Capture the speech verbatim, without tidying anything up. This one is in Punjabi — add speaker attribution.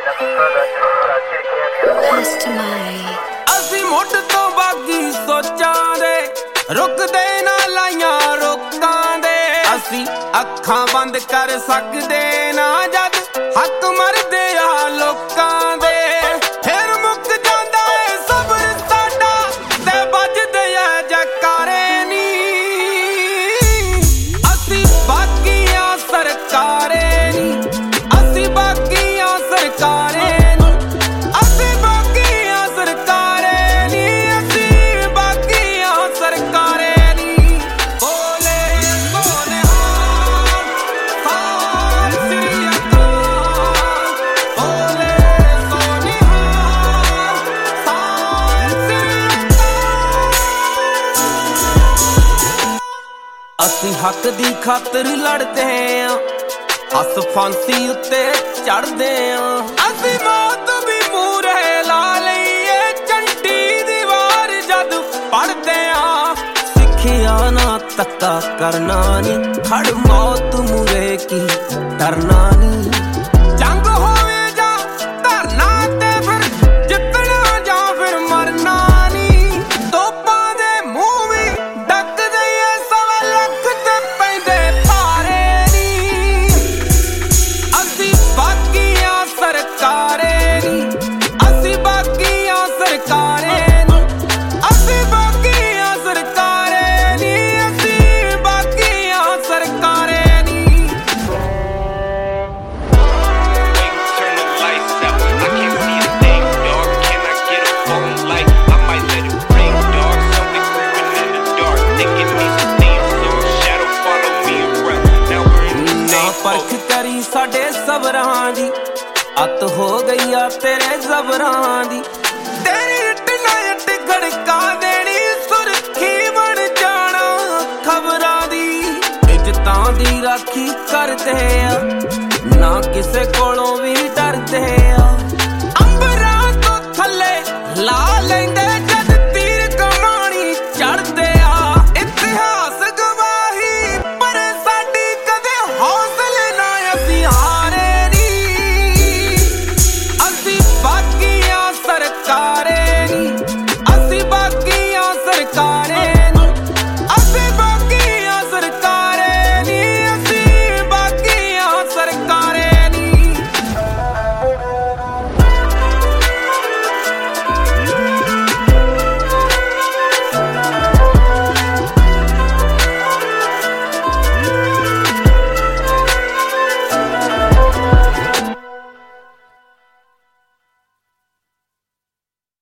Speaker 1: ਅਸੀਂ ਮੁੱਢ ਤੋਂ ਬਾਗੀ ਸੋਚਾਂ ਦੇ ਰੁਕਦੇ ਨਾ ਲਾਈਆਂ ਰੋਕਾਂ ਦੇ ਅਸੀਂ ਅੱਖਾਂ ਬੰਦ ਕਰ ਸਕਦੇ ਨਾ ਜਦ ਹੱਕ ਮਰਦੇ ਆ ਲੋਕਾਂ ਦੇ ਫਿਰ ਮੁੱਕ ਜਾਂਦਾ ਏ ਸਬਰ ਸਾਡਾ ਤੇ ਵੱਜਦੇ ਆ ਜੈਕਾਰੇ ਨੀ ਅਸੀਂ ਬਾਗੀਆਂ ਸਰਕਾਰੇ ਨੀ ਅਸੀਂ ਬਾਗੀਆਂ ਸਰਕਾਰੇ ਅਸੀਂ ਹੱਕ ਦੀ ਖਾਤਰ ਲੜਦੇ ਆਂ ਹੱਸ ਫਾਂਸੀ ਉੱਤੇ ਚੜਦੇ ਆਂ ਅਸੀਂ ਮੌਤ ਵੀ ਮੂਹਰੇ ਲਾ ਲਈਏ ਝੰਡੀ ਦੀ ਵਾਰ ਜਦ ਪੜਦੇ ਆਂ ਸਿੱਖਿਆ ਨਾ ਧੱਕਾ ਕਰਨਾ ਨੀ ਖੜ ਮੌਤ ਮੂਹਰੇ ਕੀ ਡਰਨਾ ਨੀ ਜੰਗ ਹੋਵੇ ਜਾਂ ਧਰਨਾ ਤੇ ਫਿਰ ਜਿੱਤਣਾ ਜਾਂ ਫਿਰ ਮਰਨਾ ਨੀ ਤੋਪਾਂ ਦੇ ਮੂੰਹ ਵੀ ਡੱਕਦੇ ਸਰਕਾਰੇ ਨੀ ਅਸੀਂ ਬਾਗੀਆਂ ਸਰਕਾਰੇ ਨੀ ਅਸੀਂ ਬਾਗੀਆਂ ਸਰਕਾਰੇ ਨੀ ਅਸੀਂ ਬਾਗੀਆਂ ਸਰਕਾਰੇ ਨੀ ਨਾ ਪਰਖ ਕਰੀ ਸਾਡੇ ਸਬਰਾਂ ਦੀ ਅੱਤ ਹੋ ਗਈ ਆ ਤੇਰੇ ਜ਼ਬਰਾਂ ਦੀ ਤੇਰੀ ਇੱਟ ਨਾ ਇੱਟ ਖੜਕਾ ਦੇਣੀ ਸੁਰਖੀ ਬਣ ਜਾਣਾ ਖਬਰਾਂ ਦੀ ਇੱਜ਼ਤਾਂ ਦੀ ਰਾਖੀ ਕਰਦੇ ਆ ਨਾ ਕਿਸੇ ਕੋਲੋਂ ਵੀ ਡਰਦੇ ਆ ਅੰਬਰਾਂ ਤੋਂ ਥੱਲੇ ਲਾ ਲੈਂਦੇ